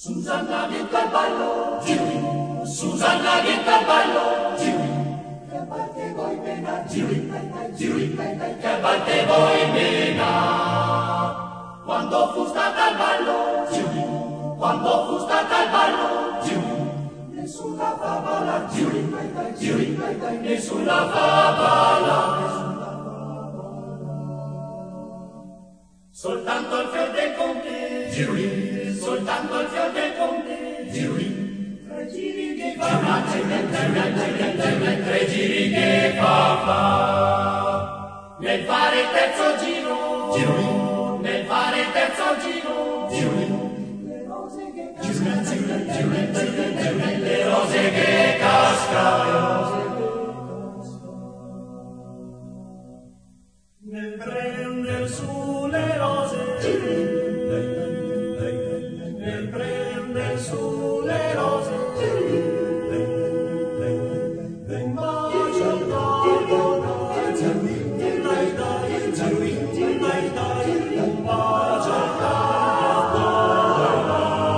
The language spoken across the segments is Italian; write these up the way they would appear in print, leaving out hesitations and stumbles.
Susanna viene al ballo, Giuri, Susanna viene al ballo, Giuri, che a parte voi mena, Giuri, Giuri, che a parte voi mena. Quando fu stata al ballo, Giuri, quando fu stata al ballo, Giuri, nessuna favola, Giuri, Giuri, nessuna favola. Soltanto il fior del conte, Giuri, soltanto il fior del conte, Giuri, tre giri che fa, tre giri che fa, nel fare il terzo giro, Giuri, nel fare il terzo giro, Giuri, le rose che cascano, le rose che cascano, nel prender su le rose, nel prender su le rose, un bacio al taglio, dai dai, un bacio al taglio,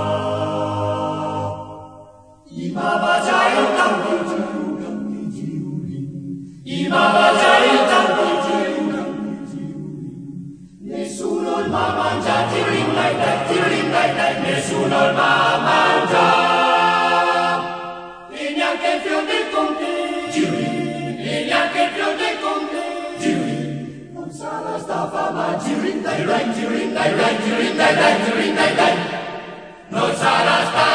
i mabajai o tanti giuri, i mabajai o tanti nessuno il ma mangia, tirin dai, nessuno il ma mangia. E neanche il fior del conte, Giuri, e neanche il fior del conte, Giuri. Non sarà sta fama, Giuri, dai, non sarà sta